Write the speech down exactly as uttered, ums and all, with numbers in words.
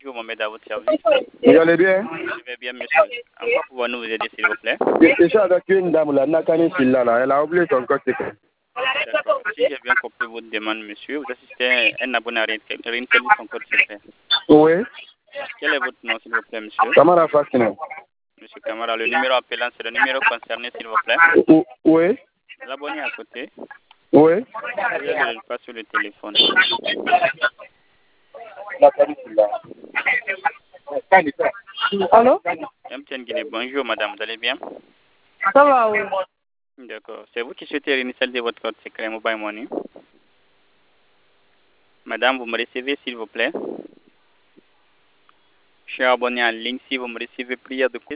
Bonjour, Mohamed, à votre service. Vous allez bien? Je vais bien, monsieur. En quoi pouvons-nous vous aider, s'il vous plaît? Je suis avec une dame, la Nakani Silla, là. Elle a oublié son code secret. D'accord. Si j'ai bien compris votre demande, monsieur, vous assistez à un abonné à réinstaller son code secret. Oui. Quel est votre nom, s'il vous plaît, monsieur? Kamara Faskina. Monsieur Camara, le numéro appelant, c'est le numéro concerné, s'il vous plaît. O- Oui. L'abonné à côté, Oui. vous avez le pas sur le téléphone. Nakani Silla. Allô? M T N Guinée, bonjour, madame, vous allez bien? Ça va, oui. D'accord. C'est vous qui souhaitez réinstaller votre code secret Mobile Money? Madame, vous me recevez, s'il vous plaît? Je suis abonné en ligne. Si vous me recevez, prière de